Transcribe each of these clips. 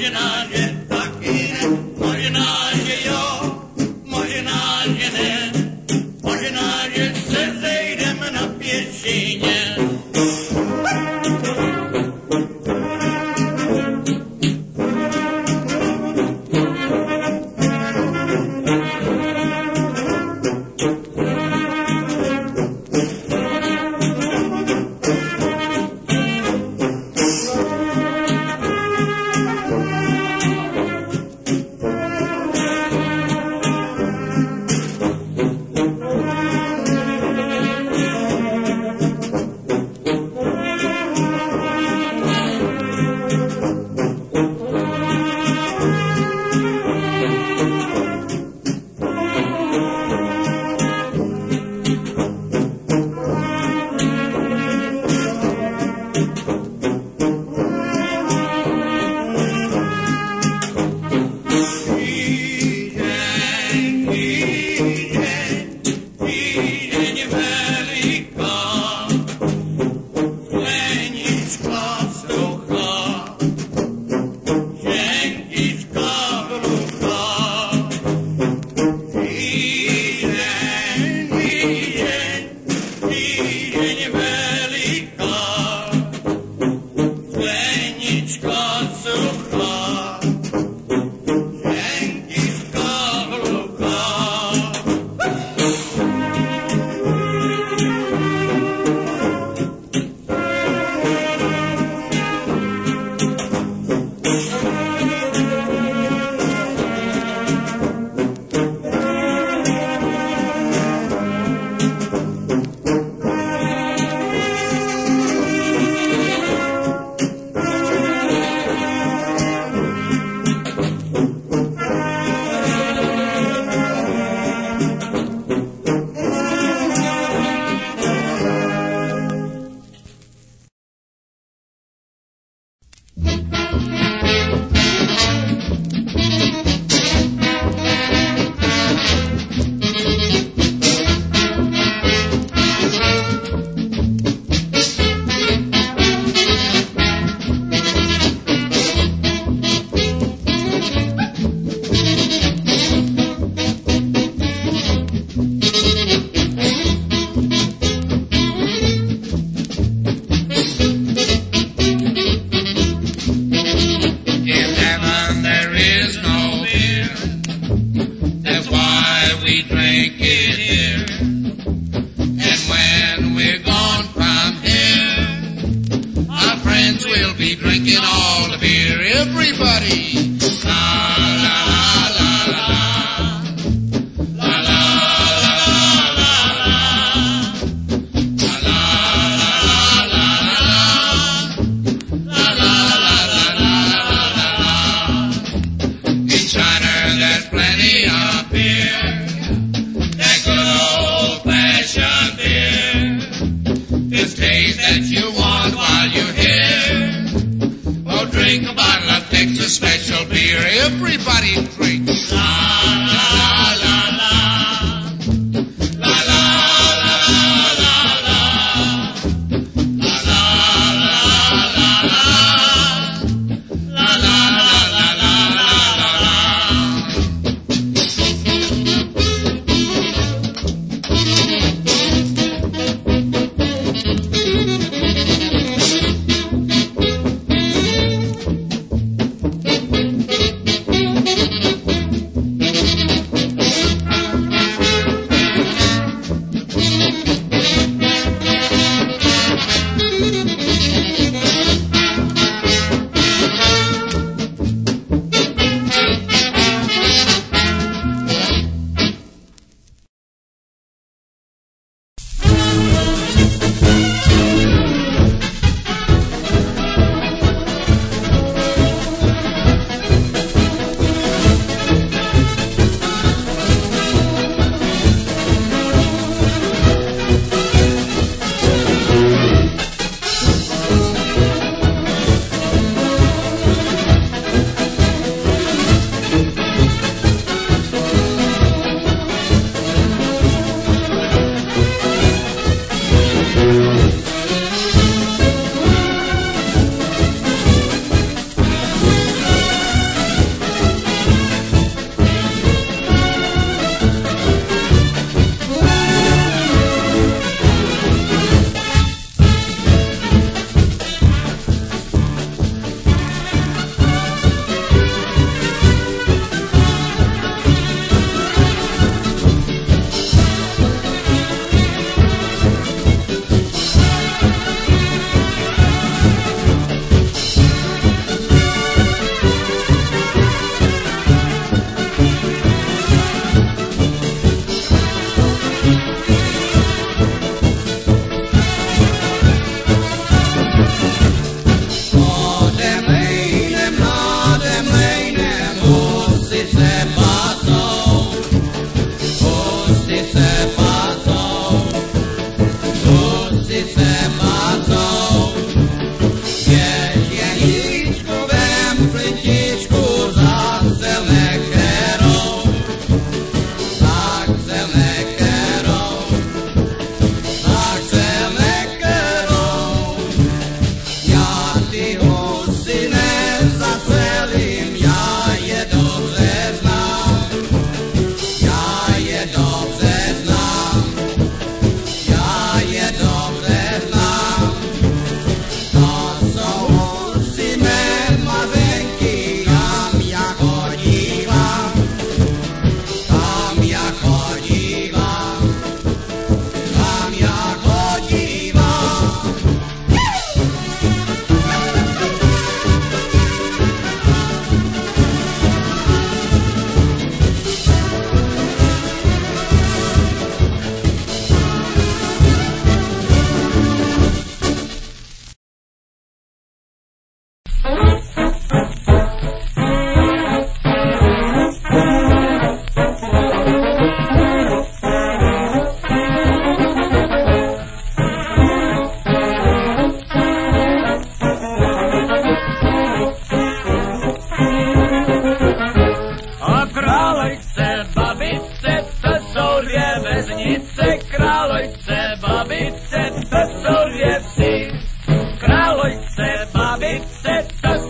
možná, že taky ne, možná, že jo, možná, že ne, možná, že se zejdeme na pěšině.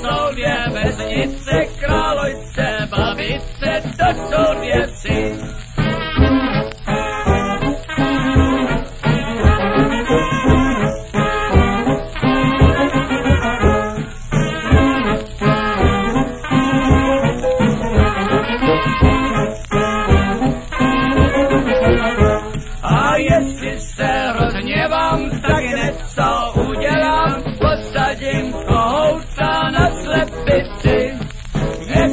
jsou dvě vesnice, Králujce, Babice, to jsou dvě vsi. A jestli se rozhněvám, tak hned co udělám, posadím kohouta na slepici.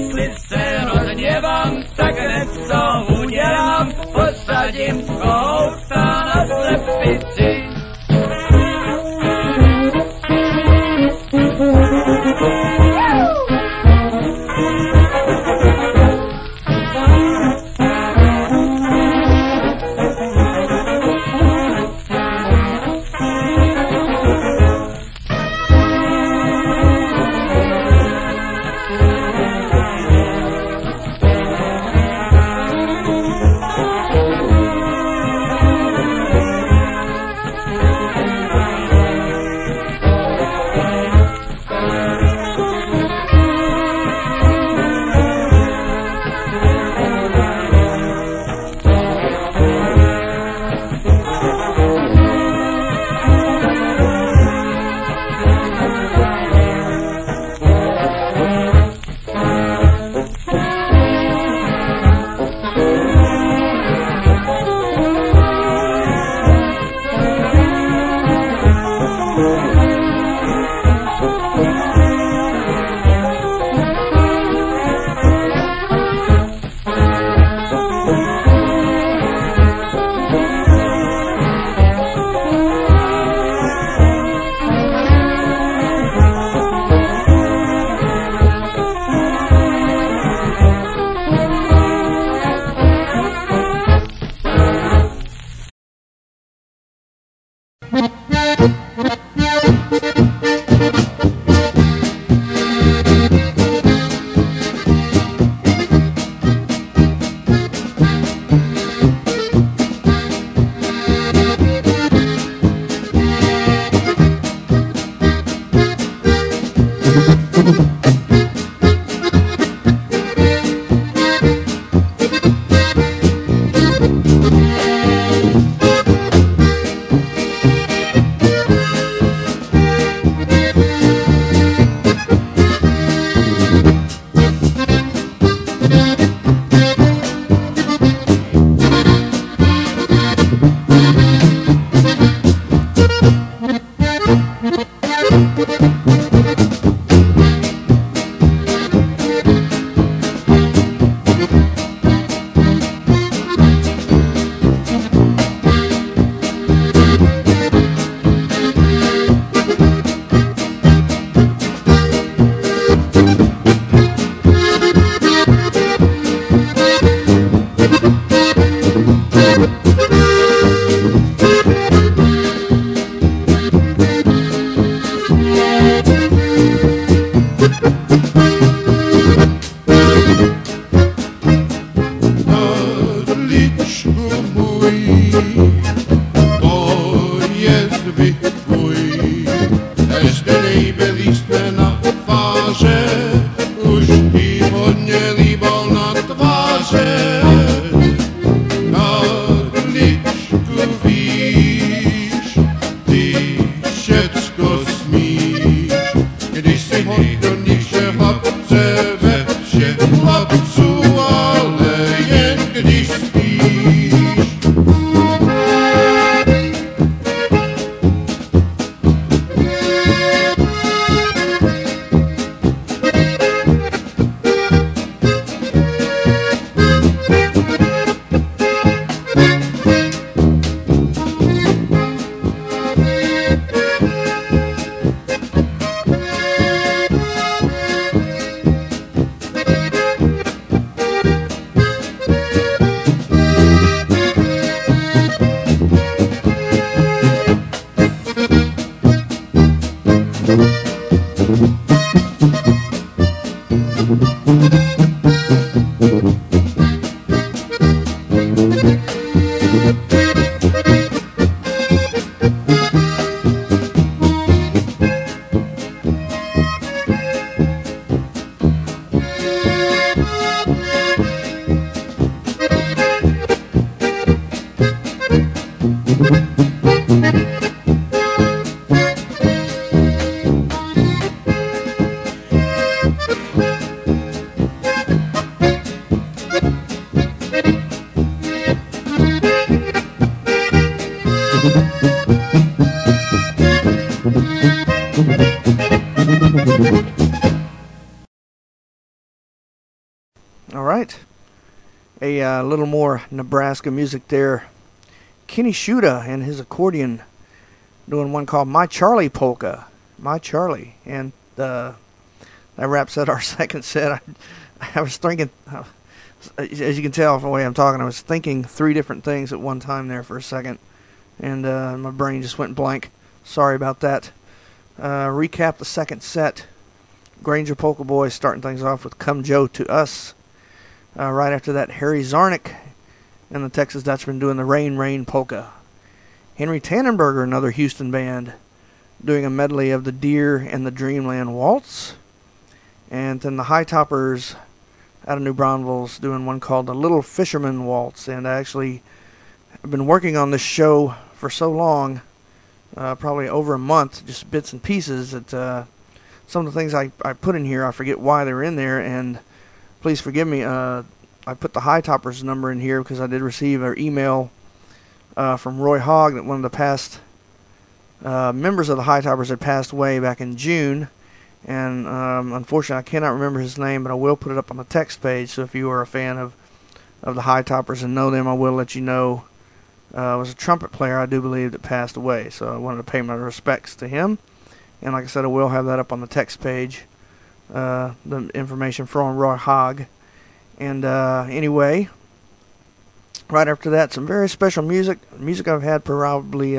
All right. A little more Nebraska music there. Kenny Shuda and his accordion doing one called My Charlie Polka. My Charlie. And that wraps up our second set. I was thinking, as you can tell from the way I'm talking, I was thinking three different things at one time there for a second. And my brain just went blank. Sorry about that. Recap the second set. Granger Polka Boys starting things off with Come Joe to Us. Right after that, Harry Zarnick and the Texas Dutchman doing the Rain Rain Polka. Henry Tannenberger, another Houston band, doing a medley of the Deer and the Dreamland Waltz. And then the High Toppers out of New Braunfels doing one called the Little Fisherman Waltz. And I actually have been working on this show for so long, probably over a month, just bits and pieces, that some of the things I put in here, I forget why they were in there, and please forgive me, I put the High Toppers number in here because I did receive an email from Roy Hogg that one of the past members of the High Toppers had passed away back in June, and unfortunately I cannot remember his name, but I will put it up on the text page, so if you are a fan of the High Toppers and know them, I will let you know. Was a trumpet player, I do believe, that passed away, so I wanted to pay my respects to him. And like I said, I will have that up on the text page, the information from Roy Hogg. And anyway, right after that, some very special music I've had probably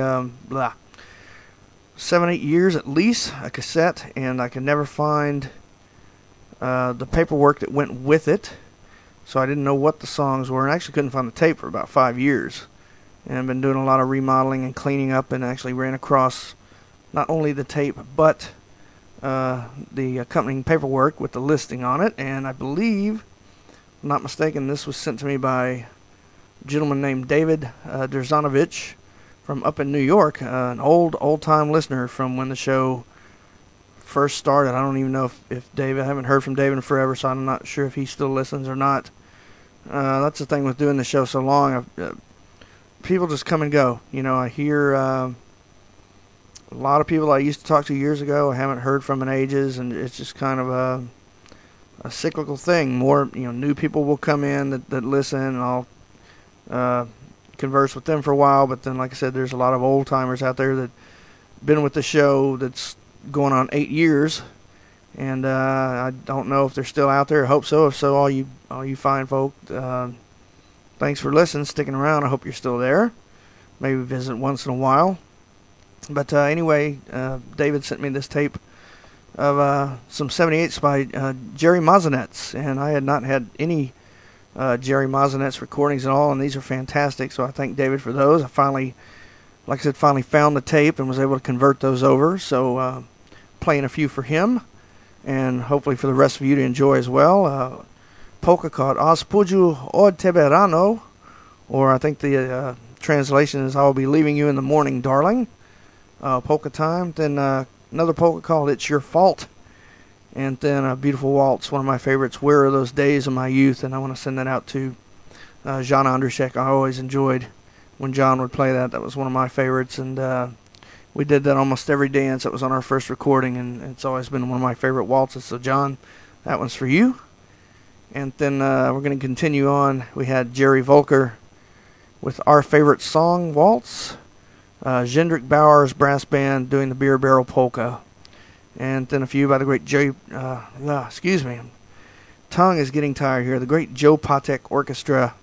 7-8 years at least, a cassette, and I could never find the paperwork that went with it, so I didn't know what the songs were, and I actually couldn't find the tape for about 5 years. And I've been doing a lot of remodeling and cleaning up, and actually ran across not only the tape, but the accompanying paperwork with the listing on it. And I believe, if I'm not mistaken, this was sent to me by a gentleman named David Derzanovich from up in New York, an old-time listener from when the show first started. I don't even know if David, I haven't heard from David in forever, so I'm not sure if he still listens or not. That's the thing with doing the show so long. People just come and go. You know, I hear a lot of people I used to talk to years ago I haven't heard from in ages, and it's just kind of a cyclical thing. More, new people will come in that listen, and I'll converse with them for a while, but then, like I said, there's a lot of old-timers out there that been with the show that's going on 8 years, and I don't know if they're still out there. I hope so. If so, all you fine folk, thanks for listening, sticking around. I hope you're still there. Maybe visit once in a while. But anyway, David sent me this tape of some 78s by Jerry Mazanets, and I had not had any Jerry Mazanets recordings at all, and these are fantastic, so I thank David for those. I finally found the tape and was able to convert those over, so playing a few for him, and hopefully for the rest of you to enjoy as well. Polka called Ospuju od tebe rano, or I think the translation is I will be leaving you in the morning, darling. Polka time. Then another polka called It's Your Fault. And then a beautiful waltz, one of my favorites, Where Are Those Days of My Youth? And I want to send that out to Jan Andrzejczyk. I always enjoyed when John would play that. That was one of my favorites, and we did that almost every dance. That was on our first recording, and it's always been one of my favorite waltzes. So John, that one's for you. And then we're going to continue on. We had Jerry Volker with Our Favorite Song Waltz. Jendrik Bauer's brass band doing the Beer Barrel Polka. And then a few by the great Jerry... excuse me. Tongue is getting tired here. The great Joe Patek Orchestra.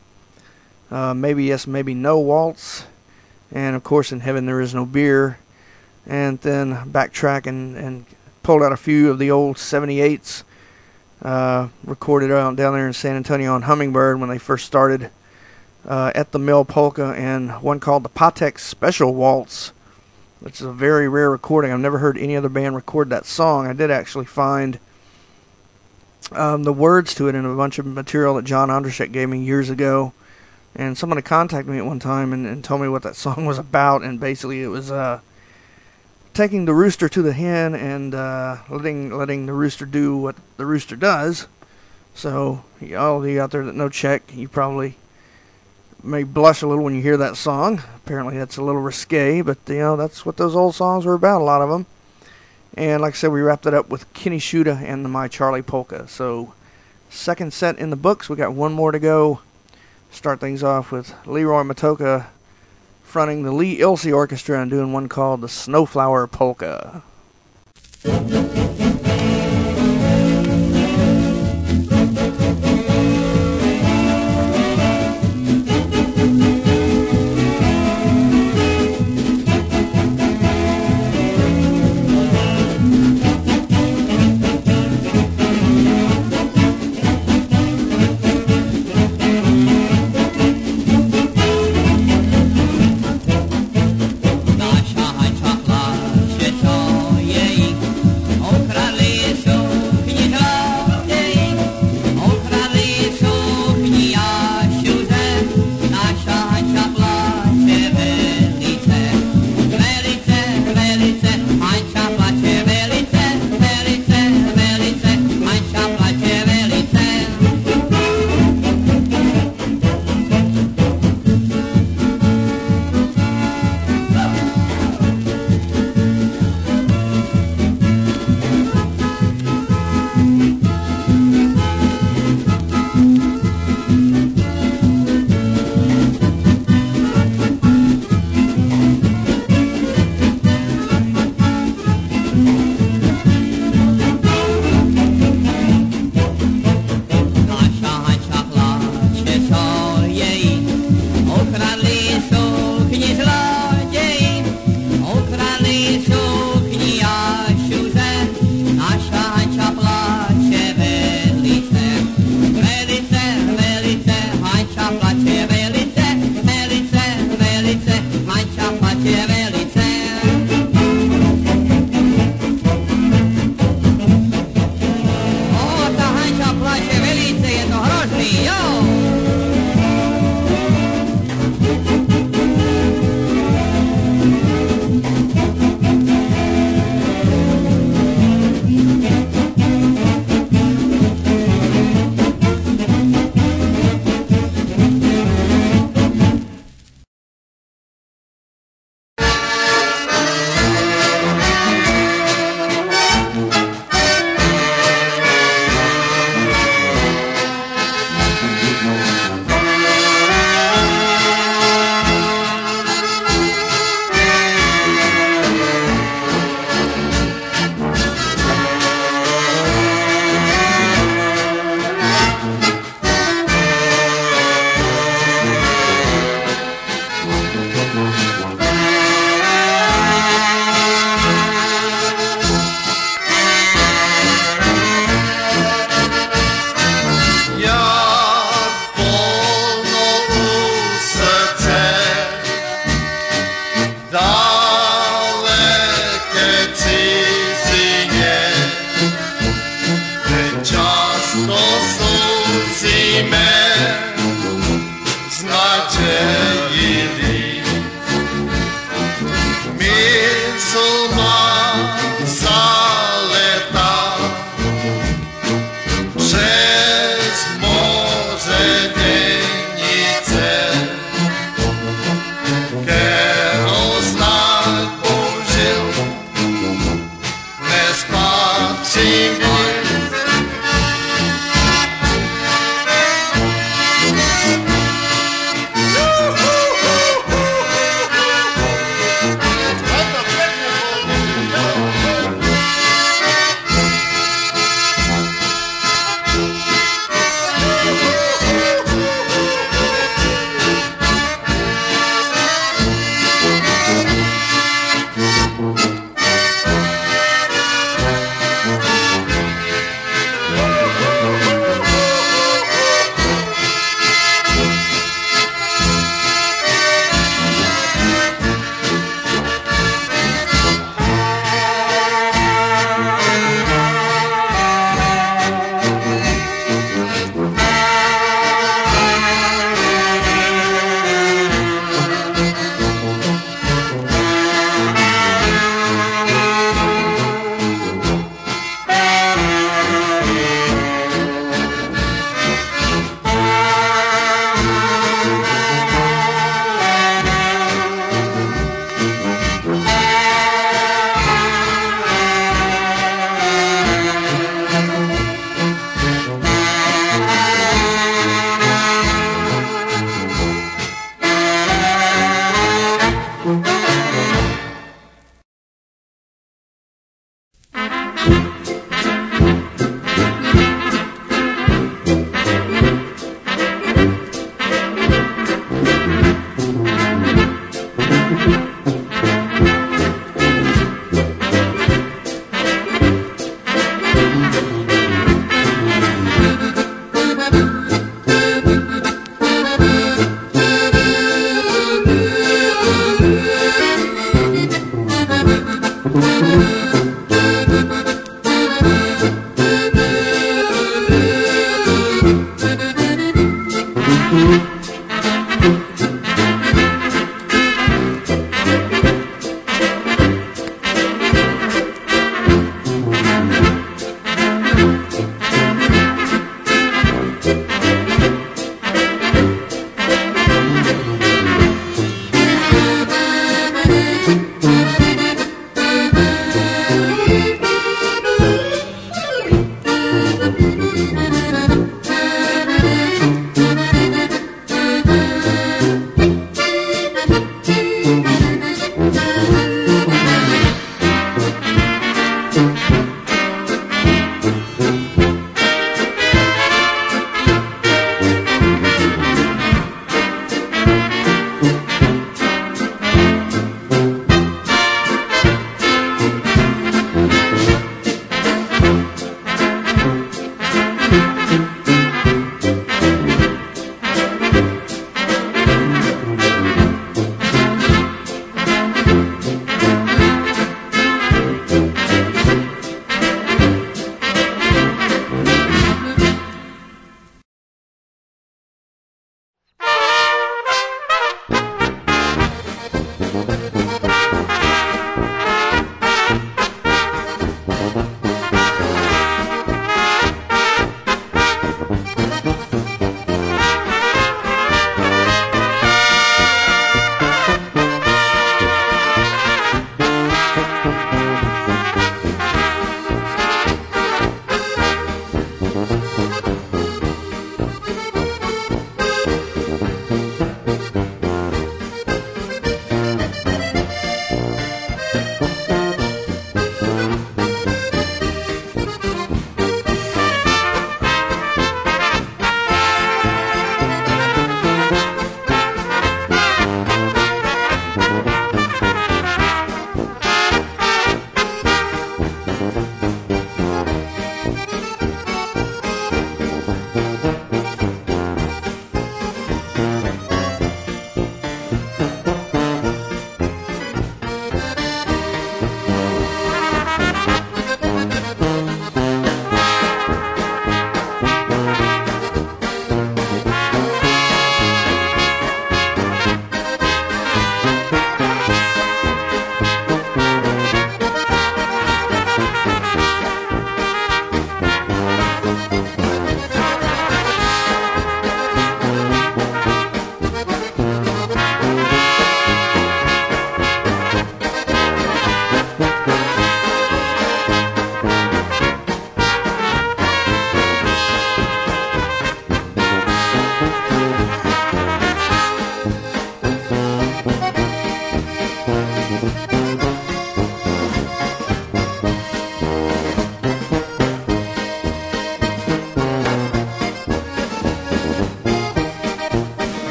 Maybe Yes, Maybe No Waltz. And, of course, In Heaven There Is No Beer. And then backtrack and pulled out a few of the old 78s. Recorded down there in San Antonio on Hummingbird when they first started at the Mill Polka, and one called the Patek Special Waltz, which is a very rare recording. I've never heard any other band record that song. I did actually find the words to it in a bunch of material that John Andrzejczyk gave me years ago, and somebody contacted me at one time and told me what that song was about, and basically it was taking the rooster to the hen and letting the rooster do what the rooster does. So all of you out there that know Czech, you probably may blush a little when you hear that song. Apparently that's a little risque, but that's what those old songs were about, a lot of them. And like I said, we wrapped it up with Kenny Shuda and the My Charlie Polka. So Second set in the books. We got one more to go. Start things off with Leroy Matoka fronting the Lee Ilse Orchestra and doing one called the Snowflower Polka.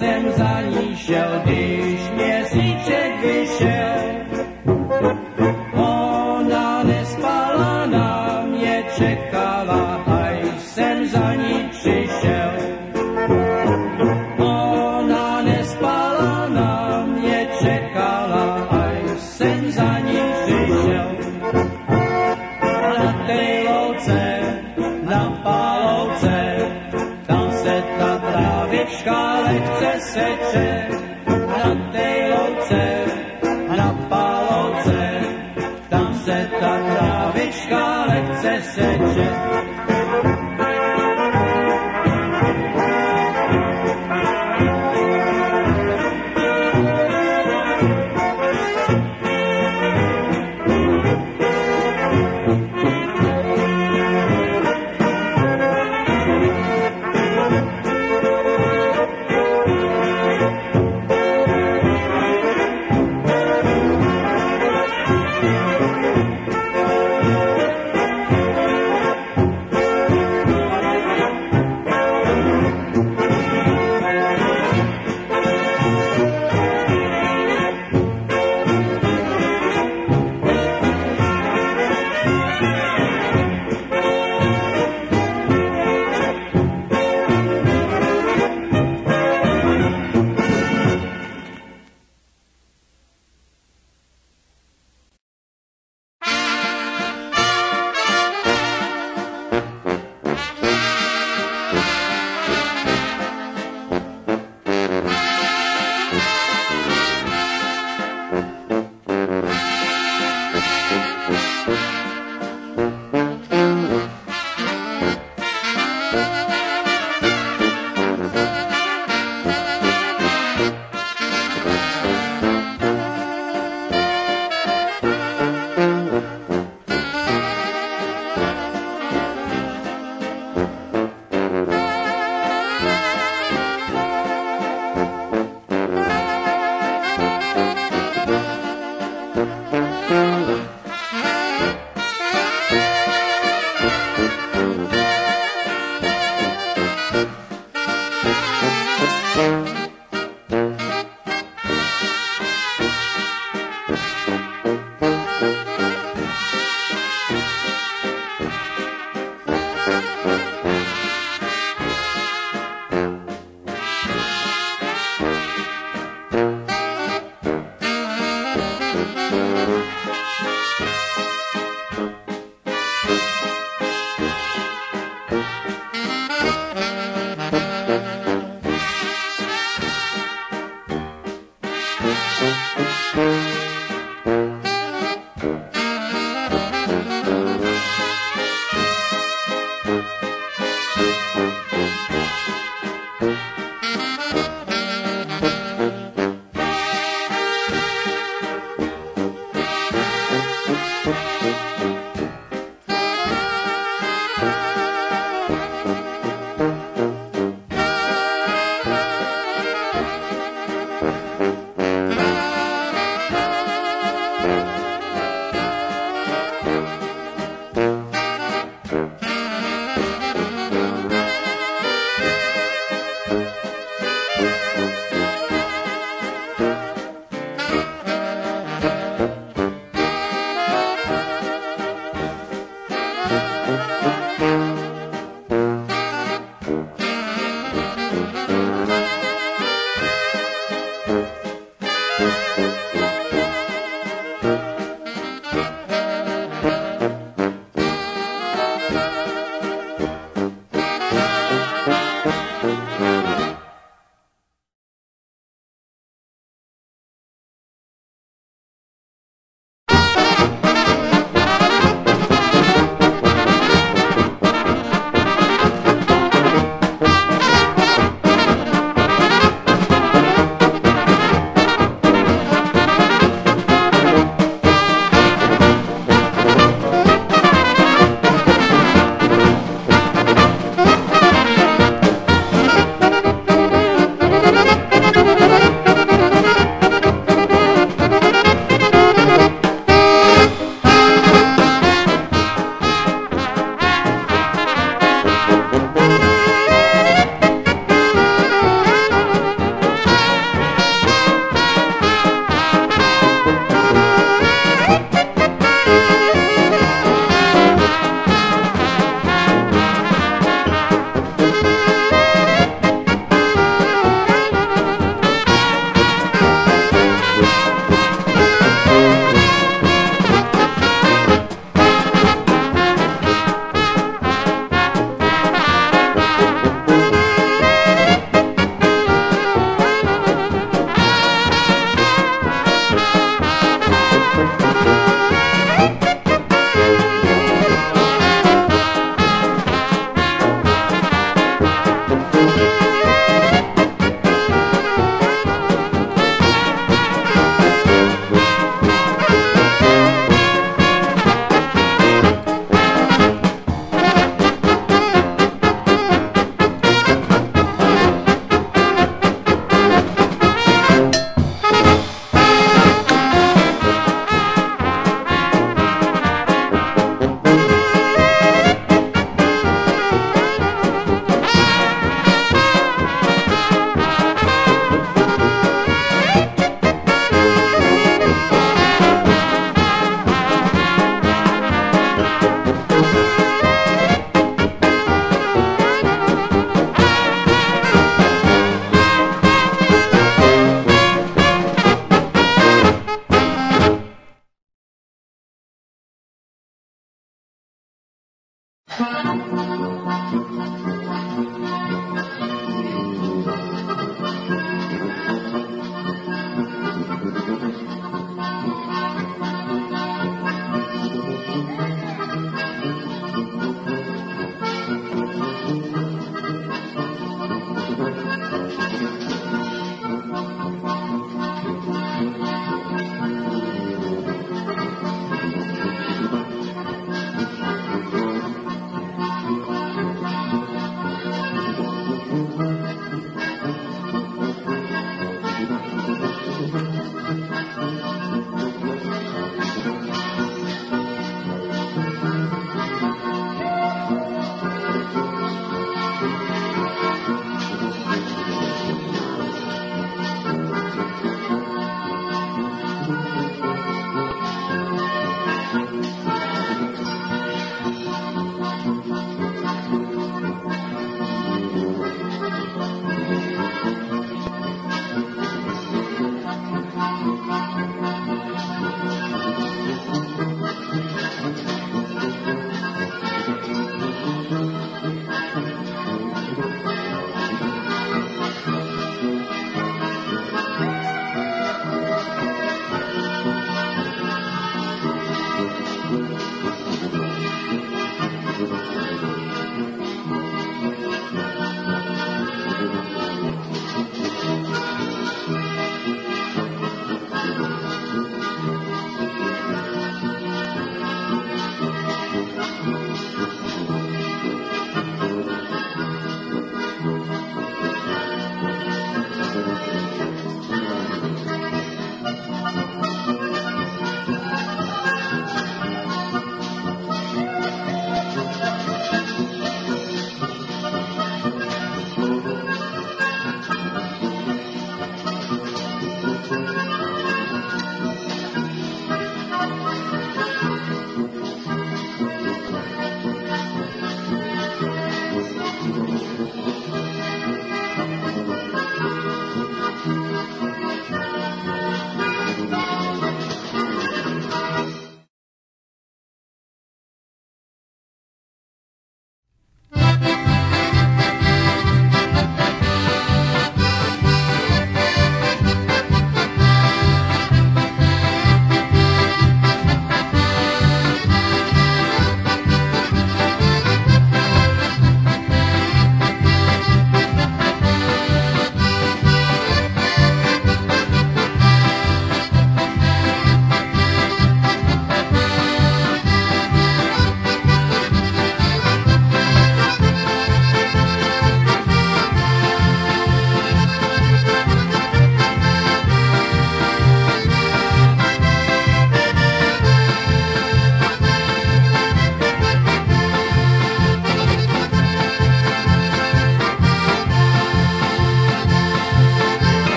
jsem za ní šel, když měsíček vyšel. Ona nespala, na mě čekala, až jsem za ní přišel. Ona nespala, na mě čekala, až jsem za ní přišel. Na tej louce, na palouce, tam se ta trávička lehce seče. Na tej louce, na palouce, tam se ta trávička lehce seče.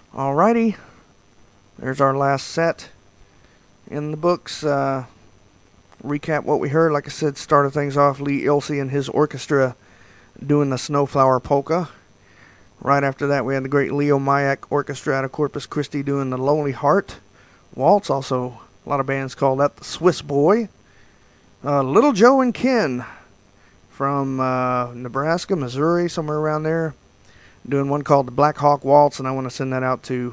Alrighty, there's our last set in the books. Recap what we heard. Like I said, started things off Lee Ilse and his orchestra doing the Snowflower Polka. Right after that, we had the great Leo Mayak Orchestra out of Corpus Christi doing the Lonely Heart Waltz. Also, a lot of bands call that the Swiss Boy. Little Joe and Ken from Nebraska, Missouri, somewhere around there, doing one called the Black Hawk Waltz, and I want to send that out to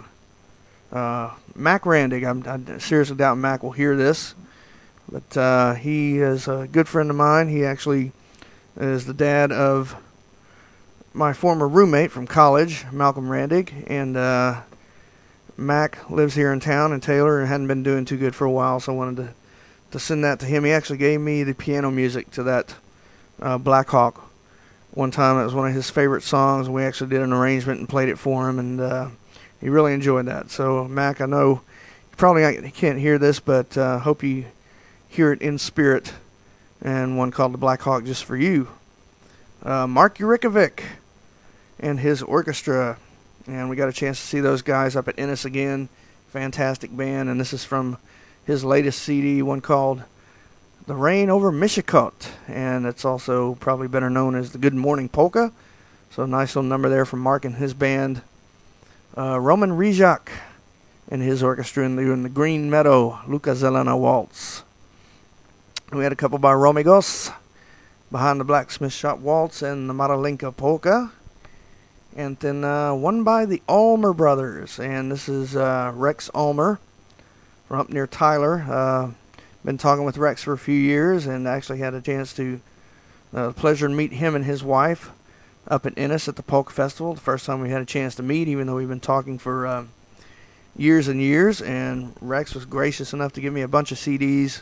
Mac Randig. I seriously doubt Mac will hear this, but he is a good friend of mine. He actually is the dad of my former roommate from college, Malcolm Randig, and Mac lives here in town in Taylor and hadn't been doing too good for a while, so I wanted to send that to him. He actually gave me the piano music to that Black Hawk one time. It was one of his favorite songs, and we actually did an arrangement and played it for him, and he really enjoyed that. So, Mac, I know you probably can't hear this, but hope you hear it in spirit, and one called the Black Hawk just for you. Mark Yurikovic and his orchestra, and we got a chance to see those guys up at Ennis again. Fantastic band, and this is from his latest CD, one called The Rain Over Mishikot, and it's also probably better known as the Good Morning Polka. So a nice little number there from Mark and his band. Roman Rizak and his orchestra doing the Green Meadow Luka Zelena Waltz. We had a couple by Romigos, Behind the Blacksmith Shop Waltz and the Maralinka Polka. And then one by the Ulmer Brothers, and this is Rex Ulmer from up near Tyler. Been talking with Rex for a few years, and actually had a chance to pleasure to meet him and his wife up at Ennis at the Polka Festival. The first time we had a chance to meet, even though we've been talking for years and years. And Rex was gracious enough to give me a bunch of CDs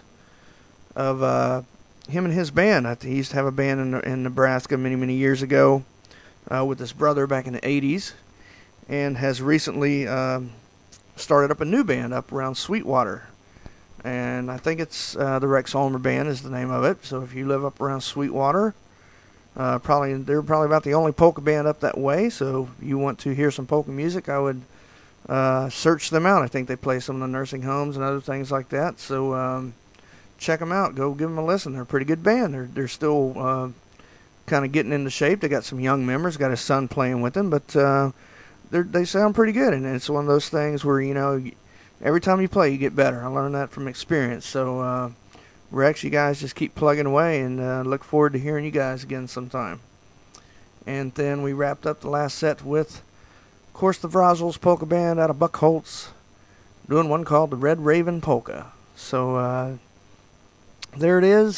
of him and his band. He used to have a band in Nebraska many, many years ago with his brother back in the 80s, and has recently started up a new band up around Sweetwater. And I think it's the Rex Ulmer Band is the name of it. So if you live up around Sweetwater, they're probably about the only polka band up that way. So if you want to hear some polka music, I would search them out. I think they play some of the nursing homes and other things like that. So check them out. Go give them a listen. They're a pretty good band. They're still kind of getting into shape. They got some young members. Got his son playing with them, but they sound pretty good. And it's one of those things where, you know, every time you play, you get better. I learned that from experience. So, Rex, you guys just keep plugging away, and look forward to hearing you guys again sometime. And then we wrapped up the last set with, of course, the Vrozels Polka Band out of Buckholz, doing one called the Red Raven Polka. So, there it is.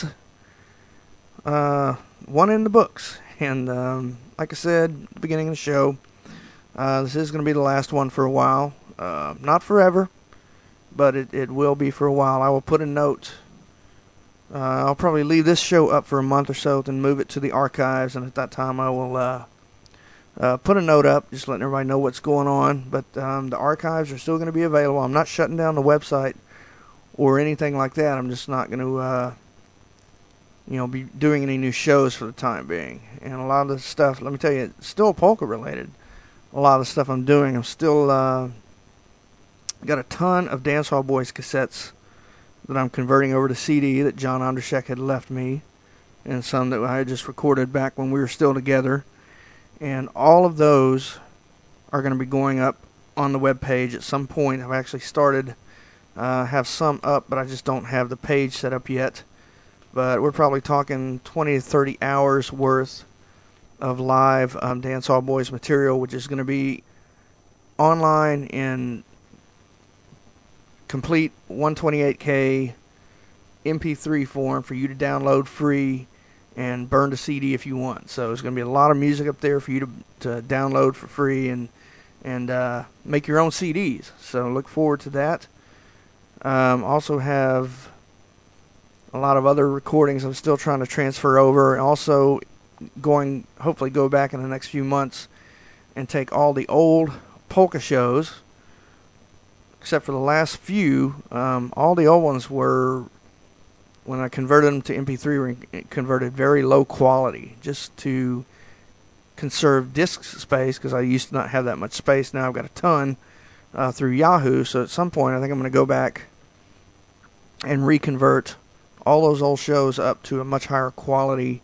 One in the books. And like I said at the beginning of the show, this is going to be the last one for a while. Not forever, but it will be for a while. I will put a note. I'll probably leave this show up for a month or so, then move it to the archives, and at that time I will put a note up, just letting everybody know what's going on. But the archives are still going to be available. I'm not shutting down the website or anything like that. I'm just not going to be doing any new shows for the time being. And a lot of the stuff, let me tell you, it's still polka related. A lot of the stuff I'm doing, I'm still got a ton of Dancehall Boys cassettes that I'm converting over to CD that John Ondershek had left me, and some that I had just recorded back when we were still together. And all of those are going to be going up on the web page at some point. I've actually started, have some up, but I just don't have the page set up yet. But we're probably talking 20 to 30 hours worth of live Dancehall Boys material, which is going to be online in complete 128K MP3 form for you to download free and burn to CD if you want. So there's going to be a lot of music up there for you to download for free and make your own CDs. So look forward to that. Also have a lot of other recordings I'm still trying to transfer over, and also hopefully go back in the next few months and take all the old polka shows, except for the last few. All the old ones were, when I converted them to MP3, were converted very low quality, just to conserve disk space, because I used to not have that much space. Now I've got a ton. through Yahoo. So at some point, I think I'm going to go back and reconvert all those old shows up to a much higher quality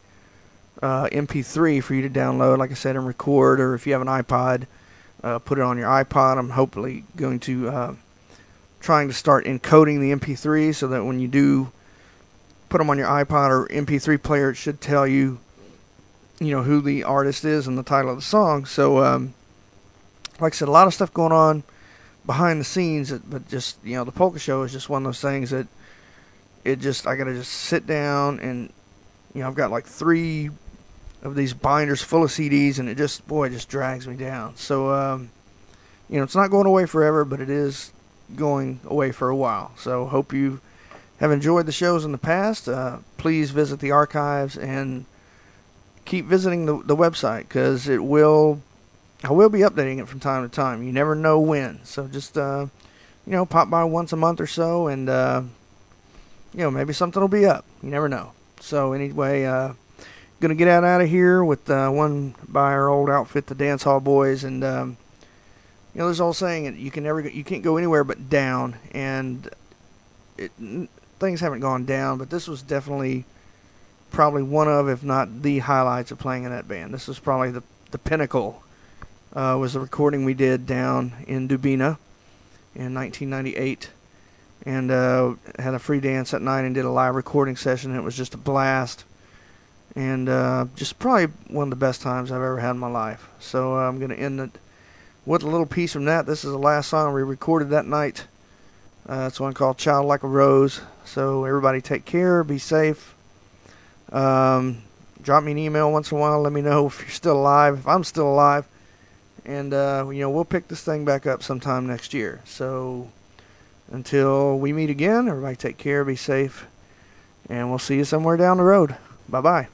MP3 for you to download, like I said, and record. Or if you have an iPod, put it on your iPod. I'm hopefully going to trying to start encoding the MP3 so that when you do put them on your iPod or MP3 player, it should tell you, who the artist is and the title of the song. So, like I said, a lot of stuff going on behind the scenes, but just, the Polka Show is just one of those things that I gotta just sit down and, I've got like 3 of these binders full of CDs, and it just drags me down. So, it's not going away forever, but it is going away for a while. So, hope you have enjoyed the shows in the past. Please visit the archives and keep visiting the website, because I will be updating it from time to time. You never know when. So just, pop by once a month or so, and, maybe something will be up. You never know. So anyway, going to get out of here with one by our old outfit, the Dance Hall Boys. And, there's an old saying that you can't go anywhere but down. And things haven't gone down, but this was definitely probably one of, if not the highlights of playing in that band. This was probably the pinnacle. Was the recording we did down in Dubina in 1998, and had a free dance that night and did a live recording session. And it was just a blast, and just probably one of the best times I've ever had in my life. So I'm going to end it with a little piece from that. This is the last song we recorded that night. It's one called Child Like a Rose. So everybody take care, be safe. Drop me an email once in a while. Let me know if you're still alive, if I'm still alive. And, we'll pick this thing back up sometime next year. So until we meet again, everybody take care, be safe, and we'll see you somewhere down the road. Bye-bye.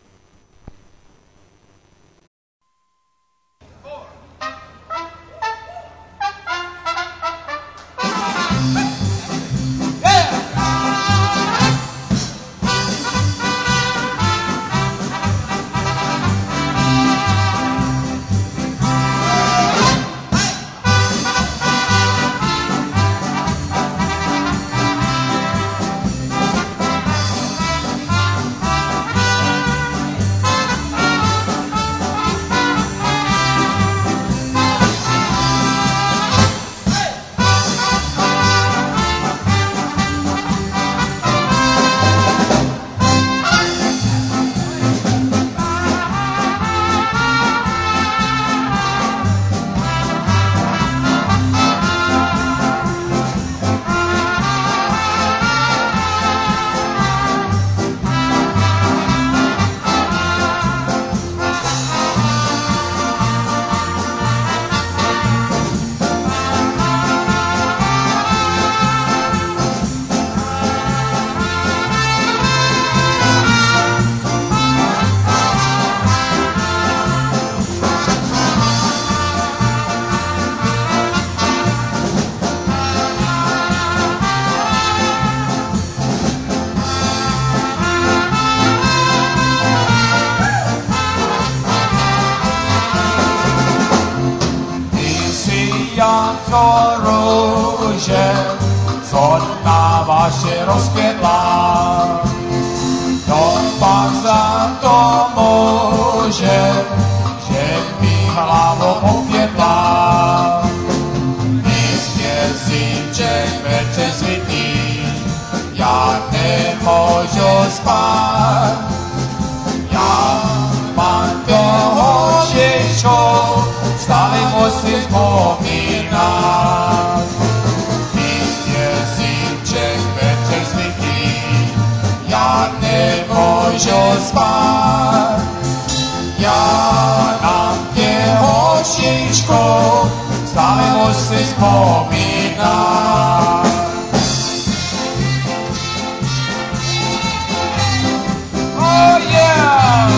Róže, co na vaše rozkvětla. To pak za to může, že mi hlavu opětla. Jistě zimček večer svítí, já nemůžu spát. Já mám toho žičku, stále musím vzpomínat. Jistě zimček večer svítí, já nemůžu spát. Já na tě hošičku, stále musím vzpomínat. Oh yeah!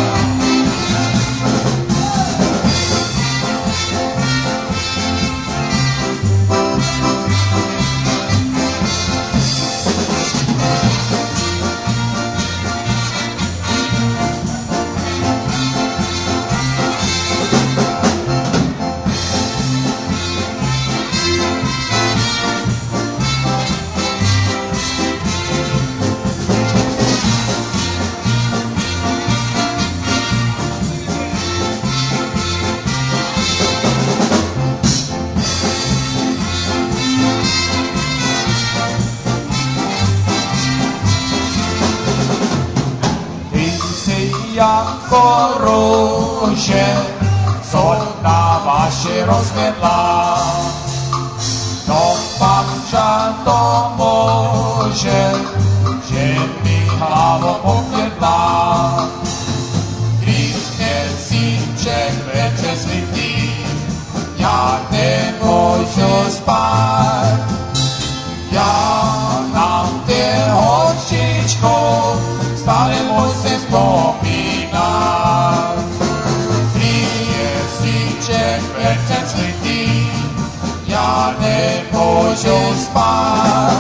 jako růže, co na vaše rozkvětla. Doufám, že to může, že mi hlava popětla. Když měsíček večer svítí, já nemůžu spát. Já na tě holčičko stále musím vzpomínat. Když měsíček večer svítí, já nemůžu spát.